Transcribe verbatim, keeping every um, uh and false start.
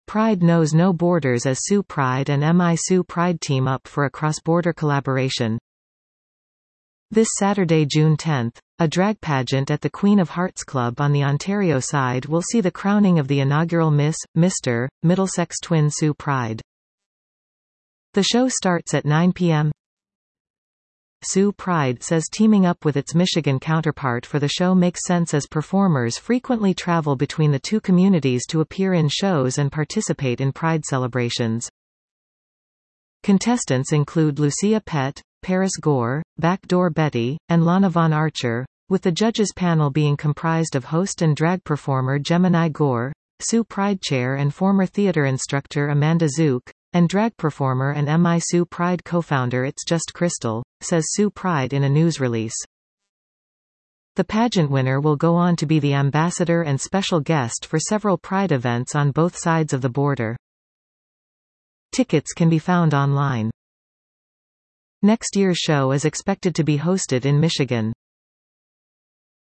Pride knows no borders as Sue Pride and M I Sue Pride team up for a cross-border collaboration. This Saturday, June tenth, a drag pageant at the Queen of Hearts Club on the Ontario side will see the crowning of the inaugural Miss, Mister, Middlesex twin Sue Pride. The show starts at nine p m Sue Pride says teaming up with its Michigan counterpart for the show makes sense as performers frequently travel between the two communities to appear in shows and participate in Pride celebrations. Contestants include Lucia Pett, Paris Gore, Backdoor Betty, and Lana Von Archer, with the judges panel being comprised of host and drag performer Gemini Gore, Sue Pride chair and former theater instructor Amanda Zook, and drag performer and M I Sue Pride co-founder It's Just Crystal, says Sue Pride in a news release. The pageant winner will go on to be the ambassador and special guest for several Pride events on both sides of the border. Tickets can be found online. Next year's show is expected to be hosted in Michigan.